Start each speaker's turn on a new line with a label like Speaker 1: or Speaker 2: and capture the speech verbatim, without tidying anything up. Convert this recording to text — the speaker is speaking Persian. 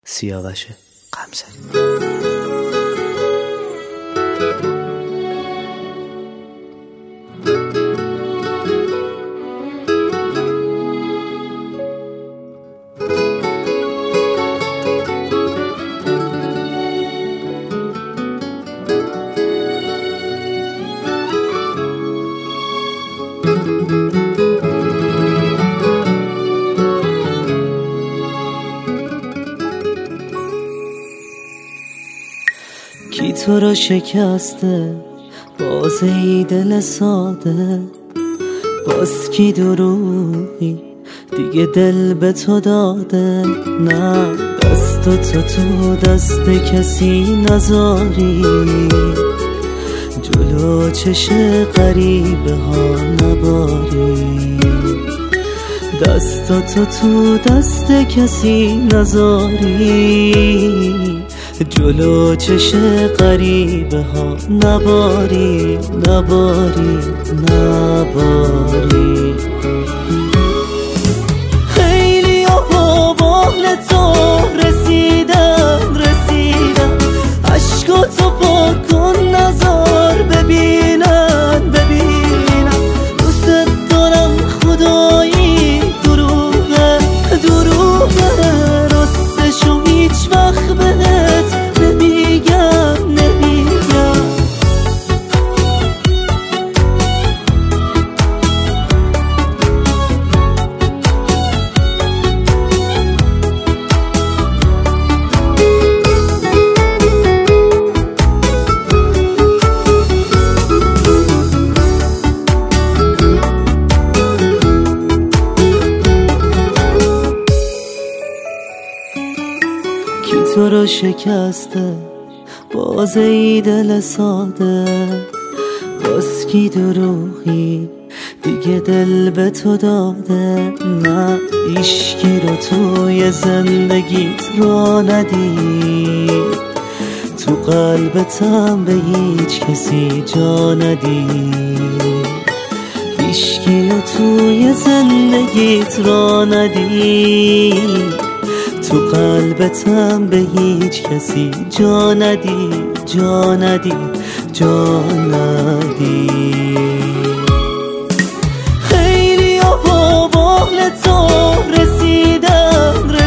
Speaker 1: سیاوش قمصری.
Speaker 2: کی تو رو شکسته باز ای دل ساده، باز کی دروغی دیگه دل به تو داده. نه دست تو تو دست کسی نذاری، جلو چش غریبه ها نباری. دست تو تو دست کسی نذاری، جلو چش غریبه ها نباری نباری نباری. خیلی ها با بال تو رسیدم رسیدم، عشقا تو پاک کن نظر ببینن ببینم. دوست دارم خدایی دروغه دروغه، راستشو هیچ وقت بهت نمیگم نمیگم. کی تو رو شکسته باز ای دل ساده، باز کی دروغی دیگه دل به تو داده. نه هیچکی رو توی زندگیت را ندید، تو قلبتم به هیچ کسی جا ندید. هیچکی رو توی زندگیت را ندید، تو قلبتم به هیچ کسی جا ندی جا ندی جا ندی. خیلی ها با بال تو رسیدم